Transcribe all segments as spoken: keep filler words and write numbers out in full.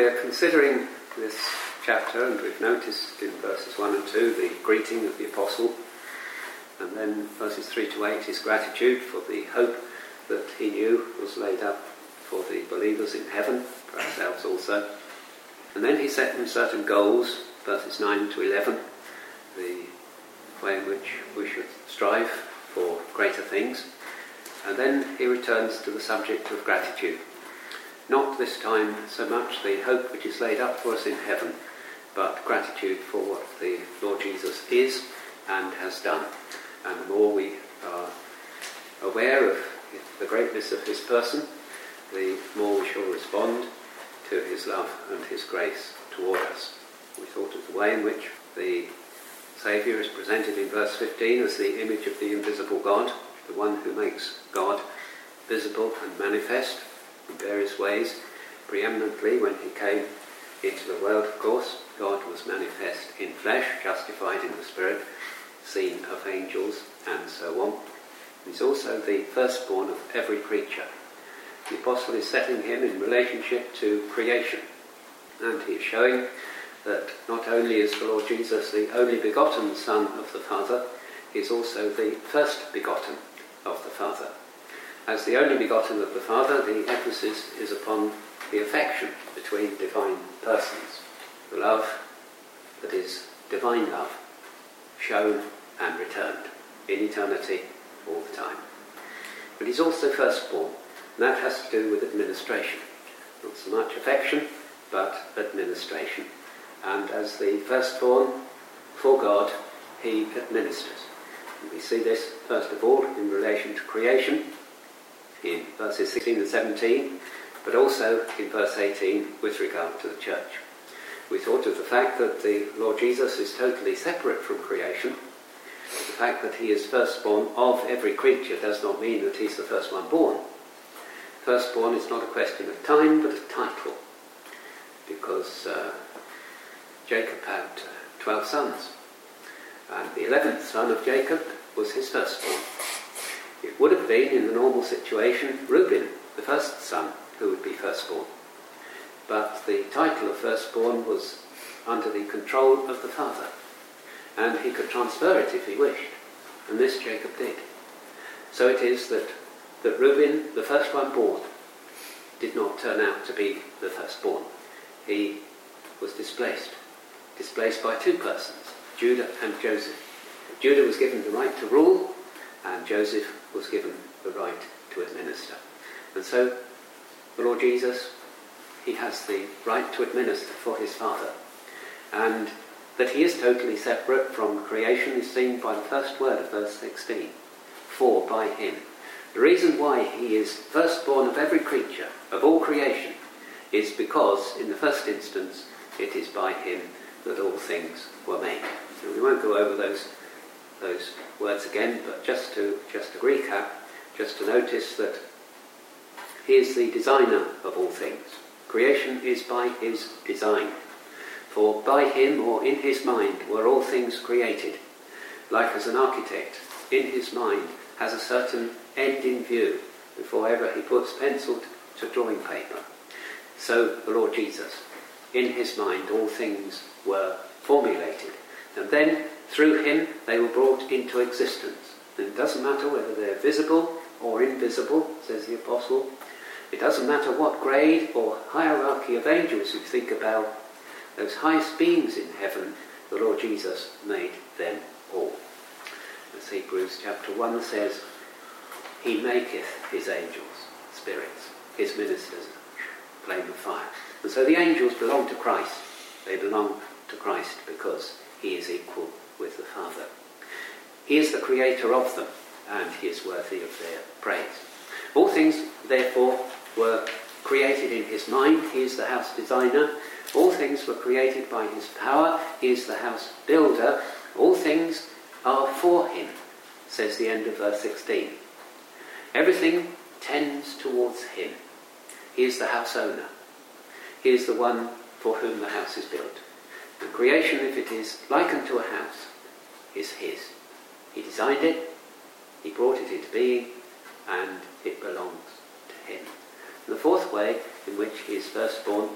we're considering this chapter, and we've noticed in verses one and two the greeting of the apostle, and then verses three to eight his gratitude for the hope that he knew was laid up for the believers in heaven, for ourselves also. And then he set them certain goals, verses nine to eleven, the way in which we should strive for greater things. And then he returns to the subject of gratitude. Not this time so much the hope which is laid up for us in heaven, but gratitude for what the Lord Jesus is and has done. And the more we are aware of the greatness of his person, the more we shall respond to his love and his grace toward us. We thought of the way in which the Saviour is presented in verse fifteen as the image of the invisible God, the one who makes God visible and manifest in various ways. Preeminently, when he came into the world, of course, God was manifest in flesh, justified in the Spirit, seen of angels, and so on. He's also the firstborn of every creature. The apostle is setting him in relationship to creation, and he is showing that not only is the Lord Jesus the only begotten Son of the Father, he is also the first begotten of the Father. As the only begotten of the Father, the emphasis is upon the affection between divine persons, the love that is divine love, shown and returned in eternity all the time. But he's also firstborn, and that has to do with administration. Not so much affection, but administration. And as the firstborn for God, he administers. And we see this, first of all, in relation to creation, in verses sixteen and seventeen, but also in verse eighteen with regard to the church. We thought of the fact that the Lord Jesus is totally separate from creation. The fact that he is firstborn of every creature does not mean that he's the first one born. Firstborn is not a question of time, but a title, because uh, Jacob had uh, twelve sons, and the eleventh son of Jacob was his firstborn. It would have been, in the normal situation, Reuben, the first son, who would be firstborn. But the title of firstborn was under the control of the father, and he could transfer it if he wished, and this Jacob did. So it is that, that Reuben, the first one born, did not turn out to be the firstborn. He was displaced, displaced by two persons, Judah and Joseph. Judah was given the right to rule, and Joseph was given the right to administer. And so the Lord Jesus, he has the right to administer for his Father. And that he is totally separate from creation is seen by the first word of verse sixteen. For by him. The reason why he is firstborn of every creature, of all creation, is because, in the first instance, it is by him that all things were made. So we won't go over those those words again, but just to just to recap, just to notice that he is the designer of all things. Creation is by his design. For by him, or in his mind, were all things created. Like as an architect, in his mind, has a certain end in view before ever he puts pencil to drawing paper. So the Lord Jesus, in his mind, all things were formulated. And then, through him, they were brought into existence. And it doesn't matter whether they're visible or invisible, says the apostle. It doesn't matter what grade or hierarchy of angels you think about. Those highest beings in heaven, the Lord Jesus made them all. As Hebrews chapter one says, he maketh his angels spirits, his ministers flame of fire. And so the angels belong to Christ. They belong to Christ because he is equal with the Father. He is the creator of them, and he is worthy of their praise. All things, therefore, were created in his mind. He is the house designer. All things were created by his power. He is the house builder. All things are for him, says the end of verse sixteen. Everything tends towards him. He is the house owner. He is the one for whom the house is built. And creation, if it is likened to a house, is his. He designed it, he brought it into being, and it belongs to him. And the fourth way in which he is firstborn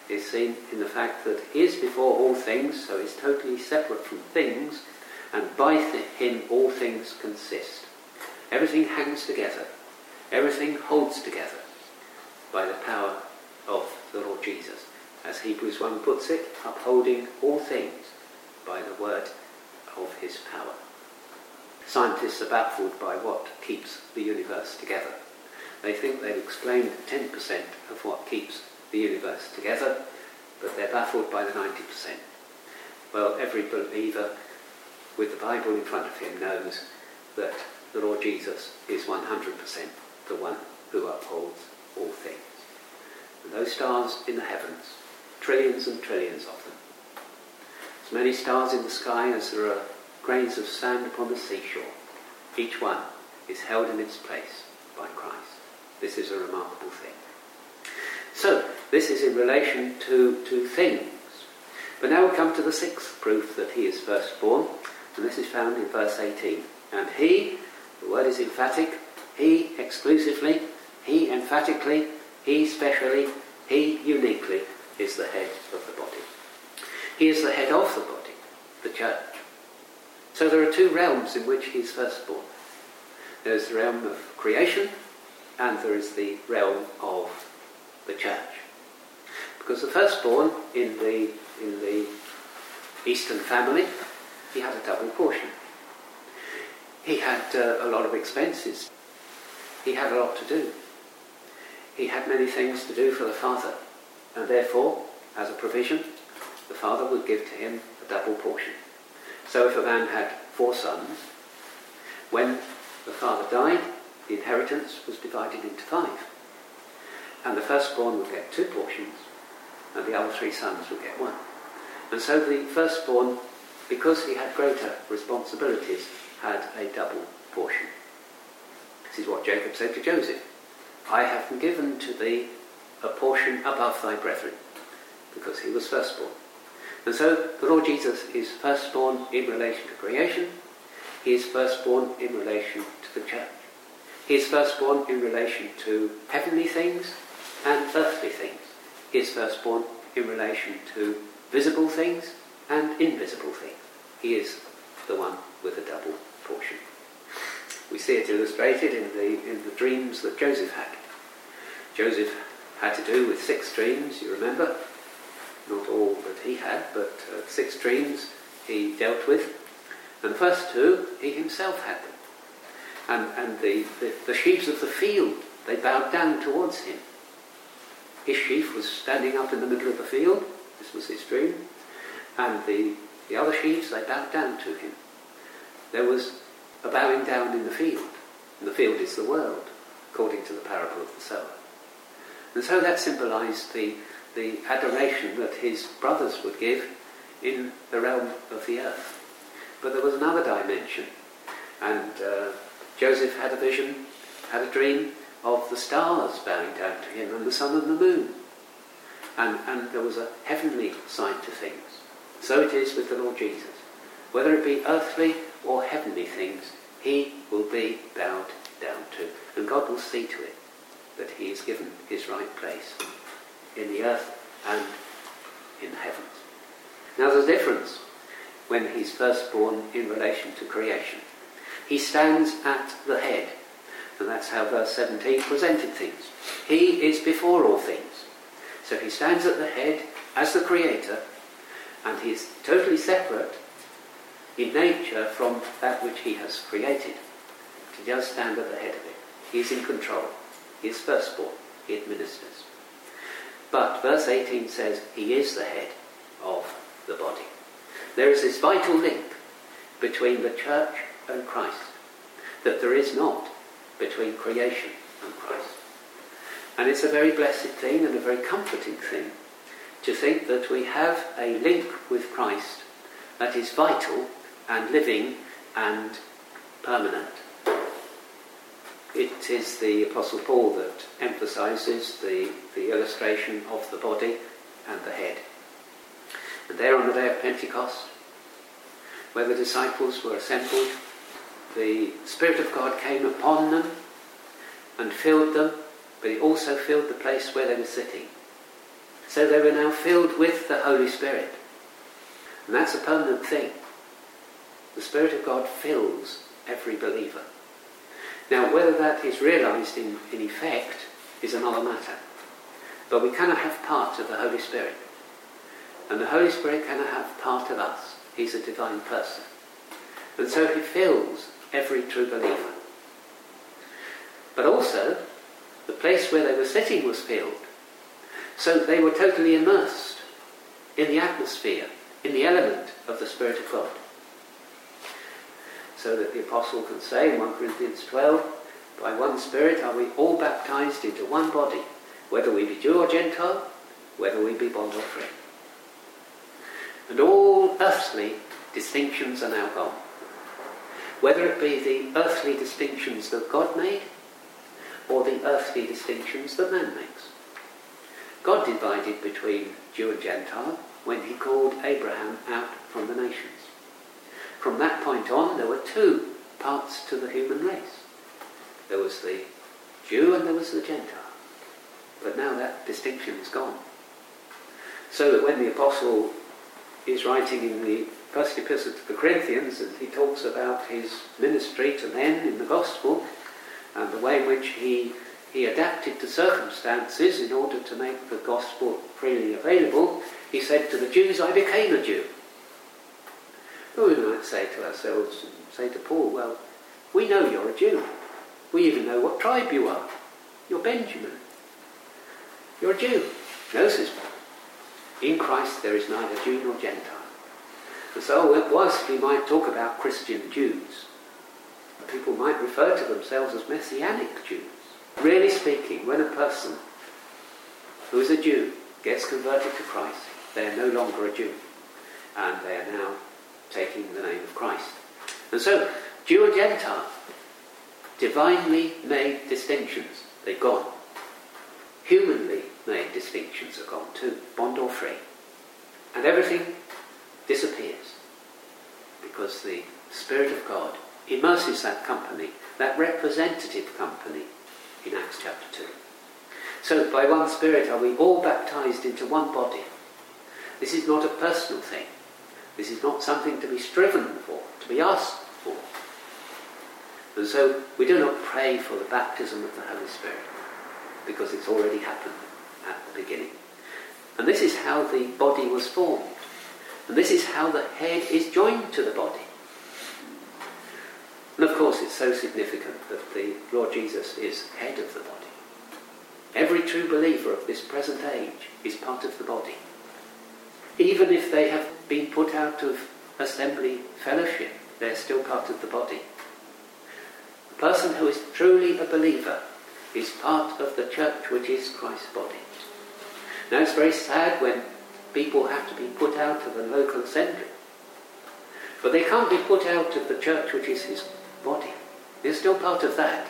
is seen in the fact that he is before all things, so he's totally separate from things, and by th- him all things consist. Everything hangs together. Everything holds together by the power of the Lord Jesus. As Hebrews one puts it, upholding all things by the word of his power. Scientists are baffled by what keeps the universe together. They think they've explained ten percent of what keeps the universe together, but they're baffled by the ninety percent. Well, every believer with the Bible in front of him knows that the Lord Jesus is one hundred percent the one who upholds all things. And those stars in the heavens, trillions and trillions of them, as many stars in the sky as there are grains of sand upon the seashore, each one is held in its place by Christ. This is a remarkable thing. So, this is in relation to, to things. But now we come to the sixth proof that he is firstborn, and this is found in verse eighteen. And he, the word is emphatic, he exclusively, he emphatically, he specially, he uniquely is the head of the body. He is the head of the body, the church. So there are two realms in which he is firstborn. There is the realm of creation, and there is the realm of the church. Because the firstborn in the in the Eastern family, he had a double portion. He had uh, a lot of expenses. He had a lot to do. He had many things to do for the father, and therefore, as a provision, the father would give to him a double portion. So if a man had four sons, when the father died, the inheritance was divided into five. And the firstborn would get two portions, and the other three sons would get one. And so the firstborn, because he had greater responsibilities, had a double portion. This is what Jacob said to Joseph. I have given to thee a portion above thy brethren, because he was firstborn. And so the Lord Jesus is firstborn in relation to creation. He is firstborn in relation to the church. He is firstborn in relation to heavenly things and earthly things. He is firstborn in relation to visible things and invisible things. He is the one with a double portion. We see it illustrated in the in the dreams that Joseph had. Joseph had to do with six dreams, you remember? Not all that he had, but uh, six dreams he dealt with. And the first two, he himself had them. And, and the, the, the sheaves of the field, they bowed down towards him. His sheaf was standing up in the middle of the field. This was his dream. And the, the other sheaves, they bowed down to him. There was a bowing down in the field. And the field is the world, according to the parable of the sower. And so that symbolised the, the adoration that his brothers would give in the realm of the earth. But there was another dimension. And uh, Joseph had a vision, had a dream of the stars bowing down to him and the sun and the moon. And, and there was a heavenly side to things. So it is with the Lord Jesus. Whether it be earthly or heavenly things, he will be bowed down to. And God will see to it that he is given his right place in the earth and in the heavens. Now there's a difference when he's firstborn in relation to creation. He stands at the head, and that's how verse seventeen presented things. He is before all things. So he stands at the head as the creator, and he is totally separate in nature from that which he has created. He does stand at the head of it. He is in control. He is firstborn. He administers. But verse eighteen says he is the head of the body. There is this vital link between the church and Christ that there is not between creation and Christ. And it's a very blessed thing and a very comforting thing to think that we have a link with Christ that is vital and living and permanent. It is the Apostle Paul that emphasises the, the illustration of the body and the head. And there on the day of Pentecost, where the disciples were assembled, the Spirit of God came upon them and filled them, but it also filled the place where they were sitting. So they were now filled with the Holy Spirit. And that's a permanent thing. The Spirit of God fills every believer. Now, whether that is realised in, in effect is another matter. But we cannot have part of the Holy Spirit. And the Holy Spirit cannot have part of us. He's a divine person. And so he fills every true believer. But also, the place where they were sitting was filled. So they were totally immersed in the atmosphere, in the element of the Spirit of God. So that the apostle can say in First Corinthians twelve, by one Spirit are we all baptized into one body, whether we be Jew or Gentile, whether we be bond or free. And all earthly distinctions are now gone. Whether it be the earthly distinctions that God made, or the earthly distinctions that man makes. God divided between Jew and Gentile when he called Abraham out from the nations. From that point on, there were two parts to the human race. There was the Jew and there was the Gentile. But now that distinction is gone. So that when the apostle is writing in the first epistle to the Corinthians, and he talks about his ministry to men in the gospel, and the way in which he, he adapted to circumstances in order to make the gospel freely available, he said to the Jews, I became a Jew. Well, we might say to ourselves, and say to Paul, well, we know you're a Jew. We even know what tribe you are. You're Benjamin. You're a Jew. No, says Paul. In Christ there is neither Jew nor Gentile. And so whilst we might talk about Christian Jews, people might refer to themselves as Messianic Jews. Really speaking, when a person who is a Jew gets converted to Christ, they are no longer a Jew, and they are now taking the name of Christ. And so, Jew and Gentile, divinely made distinctions, they've gone. Humanly made distinctions are gone too, bond or free. And everything disappears, because the Spirit of God immerses that company, that representative company, in Acts chapter two. So by one Spirit are we all baptized into one body. This is not a personal thing. This is not something to be striven for, to be asked for. And so we do not pray for the baptism of the Holy Spirit, because it's already happened at the beginning. And this is how the body was formed. And this is how the head is joined to the body. And of course it's so significant that the Lord Jesus is head of the body. Every true believer of this present age is part of the body. Even if they have been put out of assembly fellowship, they're still part of the body. The person who is truly a believer is part of the church which is Christ's body. Now it's very sad when people have to be put out of a local assembly. But they can't be put out of the church which is his body. They're still part of that.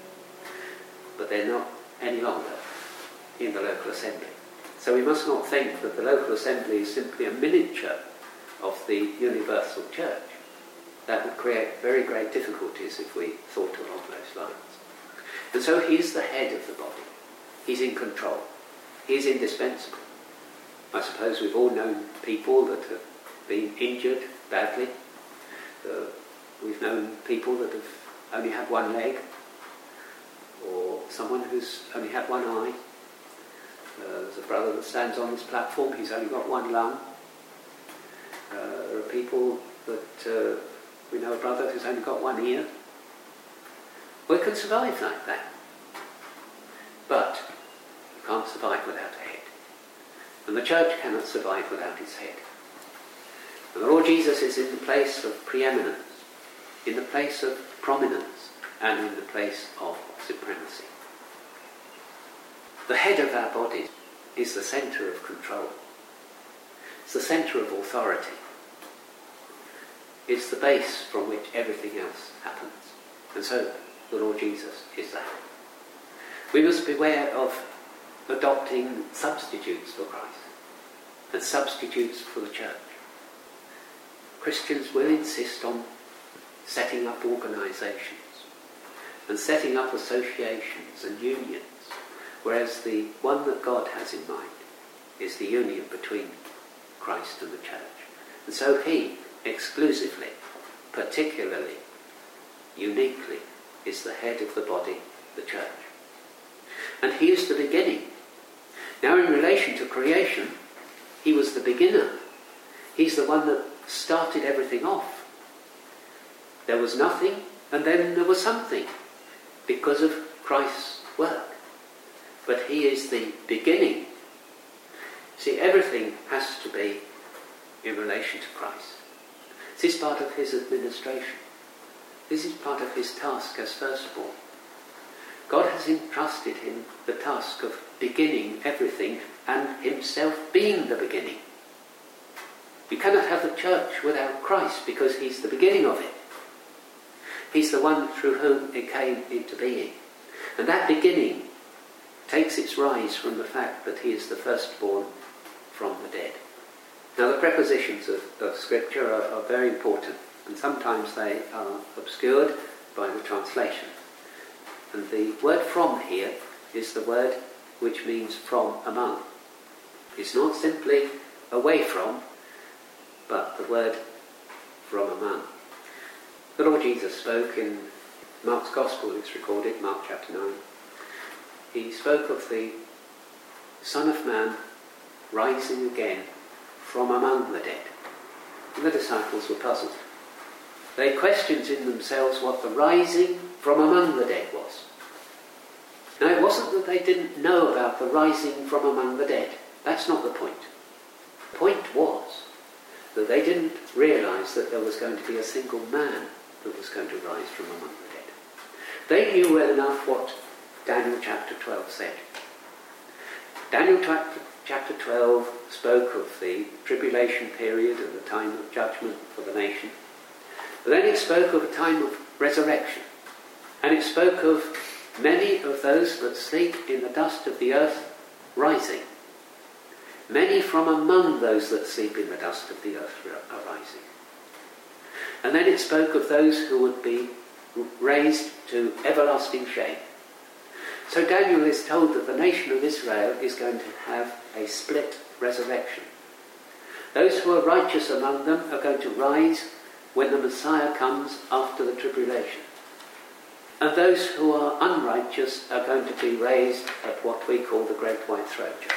But they're not any longer in the local assembly. So we must not think that the local assembly is simply a miniature of the universal church. That would create very great difficulties if we thought along those lines. And so he's the head of the body. He's in control. He's indispensable. I suppose we've all known people that have been injured badly. Uh, we've known people that have only had one leg, or someone who's only had one eye. Uh, there's a brother that stands on this platform, he's only got one lung. Uh, there are people that, uh, we know a brother who's only got one ear. We can survive like that. But you can't survive without a head. And the church cannot survive without its head. And the Lord Jesus is in the place of preeminence, in the place of prominence, and in the place of supremacy. The head of our bodies is the centre of control. It's the centre of authority. It's the base from which everything else happens. And so the Lord Jesus is that. We must beware of adopting substitutes for Christ and substitutes for the church. Christians will insist on setting up organisations and setting up associations and unions, whereas the one that God has in mind is the union between Christ and the church. And so he, exclusively, particularly, uniquely, is the head of the body, the church. And he is the beginning. Now, in relation to creation, he was the beginner. He's the one that started everything off. There was nothing, and then there was something, because of Christ's work. But he is the beginning. See, everything has to be in relation to Christ. This is part of his administration. This is part of his task as firstborn. God has entrusted him the task of beginning everything and himself being the beginning. You cannot have the church without Christ because he's the beginning of it. He's the one through whom it came into being. And that beginning takes its rise from the fact that he is the firstborn from the dead. Now, the prepositions of, of Scripture are, are very important, and sometimes they are obscured by the translation. And the word from here is the word which means from among. It's not simply away from, but the word from among. The Lord Jesus spoke in Mark's Gospel, it's recorded, Mark chapter nine. He spoke of the Son of Man rising again from among the dead. And the disciples were puzzled. They questioned in themselves what the rising from among the dead was. Now, it wasn't that they didn't know about the rising from among the dead. That's not the point. The point was that they didn't realise that there was going to be a single man that was going to rise from among the dead. They knew well enough what Daniel chapter twelve said. Daniel chapter twelve spoke of the tribulation period and the time of judgment for the nation. But then it spoke of a time of resurrection. And it spoke of many of those that sleep in the dust of the earth rising. Many from among those that sleep in the dust of the earth are rising. And then it spoke of those who would be raised to everlasting shame. So Daniel is told that the nation of Israel is going to have a split resurrection. Those who are righteous among them are going to rise when the Messiah comes after the tribulation. And those who are unrighteous are going to be raised at what we call the Great White Throne Judgment.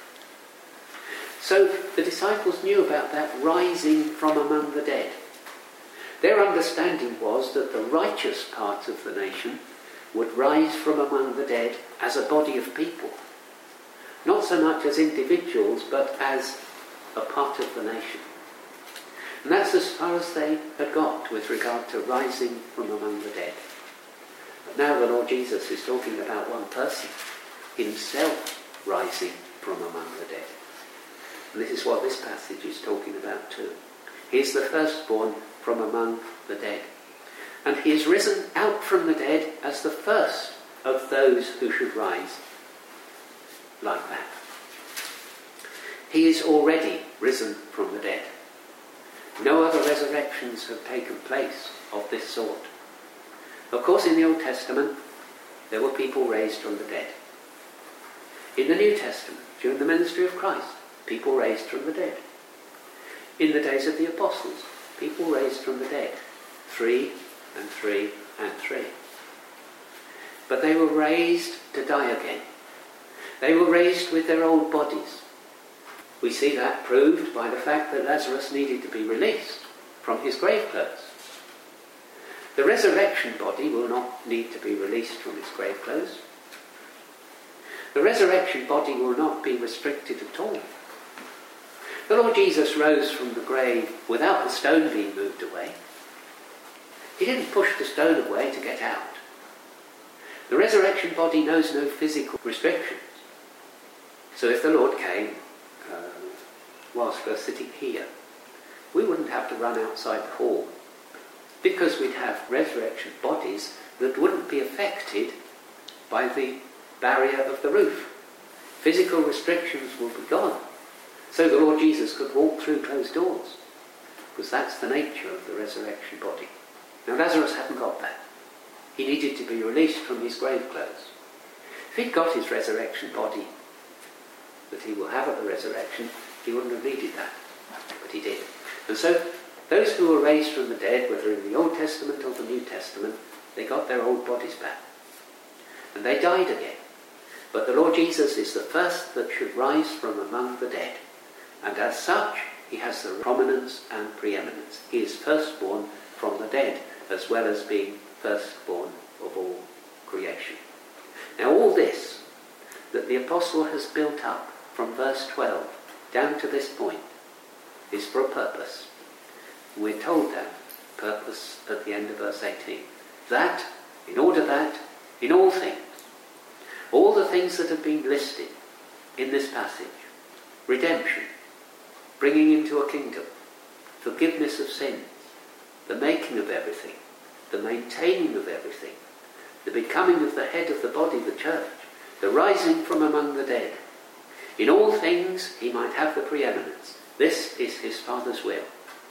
So the disciples knew about that rising from among the dead. Their understanding was that the righteous part of the nation would rise from among the dead as a body of people. Not so much as individuals, but as a part of the nation. And that's as far as they had got with regard to rising from among the dead. But now the Lord Jesus is talking about one person, himself rising from among the dead. And this is what this passage is talking about too. He is the firstborn from among the dead. And he is risen out from the dead as the first of those who should rise like that. He is already risen from the dead. No other resurrections have taken place of this sort. Of course, in the Old Testament, there were people raised from the dead. In the New Testament, during the ministry of Christ, people raised from the dead. In the days of the apostles, people raised from the dead. Three and three and three. But they were raised to die again. They were raised with their old bodies. We see that proved by the fact that Lazarus needed to be released from his grave clothes. The resurrection body will not need to be released from its grave clothes. The resurrection body will not be restricted at all. The Lord Jesus rose from the grave without the stone being moved away. He didn't push the stone away to get out. The resurrection body knows no physical restrictions. So if the Lord came uh, whilst we're sitting here, we wouldn't have to run outside the hall, because we'd have resurrection bodies that wouldn't be affected by the barrier of the roof. Physical restrictions will be gone. So the Lord Jesus could walk through closed doors, because that's the nature of the resurrection body. Now Lazarus hadn't got that. He needed to be released from his grave clothes. If he'd got his resurrection body, that he will have at the resurrection, he wouldn't have needed that. But he did. And so those who were raised from the dead, whether in the Old Testament or the New Testament, they got their old bodies back. And they died again. But the Lord Jesus is the first that should rise from among the dead. And as such, he has the prominence and preeminence. He is firstborn from the dead, as well as being firstborn of all creation. Now all this that the apostle has built up from verse twelve down to this point is for a purpose. We're told that purpose at the end of verse eighteen. That, in order that, in all things, all the things that have been listed in this passage, redemption, bringing into a kingdom, forgiveness of sins, the making of everything, the maintaining of everything, the becoming of the head of the body, the church, the rising from among the dead. In all things he might have the preeminence. This is his Father's will.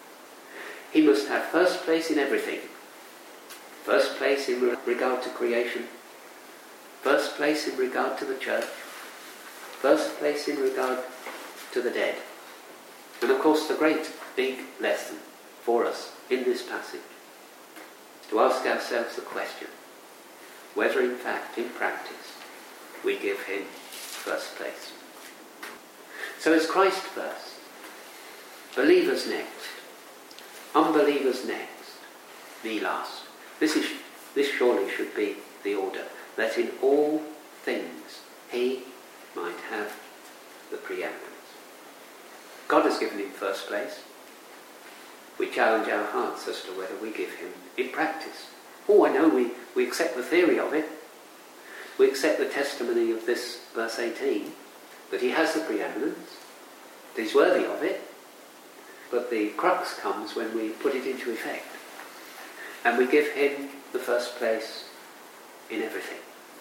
He must have first place in everything. First place in regard to creation. First place in regard to the church. First place in regard to the dead. And of course the great big lesson for us in this passage is to ask ourselves the question whether in fact, in practice, we give him first place. So is Christ first, believers next, unbelievers next, me last. This is this surely should be the order, that in all things he might have the preeminence. God has given him first place. We challenge our hearts as to whether we give him in practice. Oh, I know we, we accept the theory of it. We accept the testimony of this verse eighteen, that he has the preeminence, that he's worthy of it. But the crux comes when we put it into effect. And we give him the first place in everything.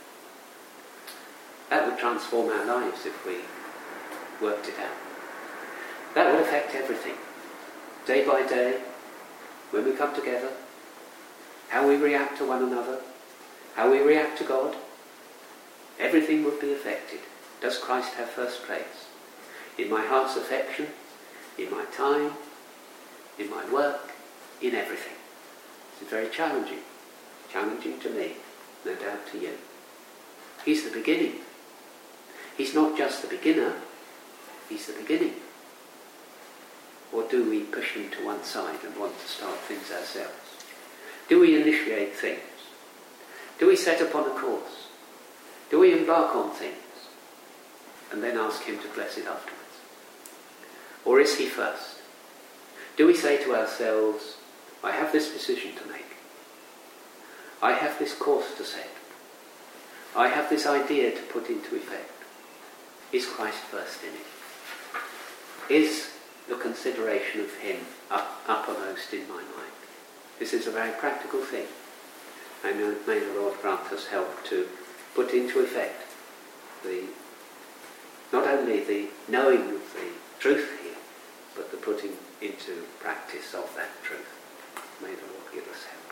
That would transform our lives if we worked it out. That would affect everything. Day by day, when we come together, how we react to one another, how we react to God, everything would be affected. Does Christ have first place? In my heart's affection, in my time, in my work, in everything. It's very challenging. Challenging to me, no doubt to you. He's the beginning. He's not just the beginner, he's the beginning. Or do we push him to one side and want to start things ourselves? Do we initiate things? Do we set upon a course? Do we embark on things and then ask him to bless it afterwards? Or is he first? Do we say to ourselves, I have this decision to make. I have this course to set. I have this idea to put into effect. Is Christ first in it? Is the consideration of him up, uppermost in my mind? This is a very practical thing. And may the Lord grant us help to put into effect the not only the knowing of the truth here, but the putting into practice of that truth. May the Lord give us help.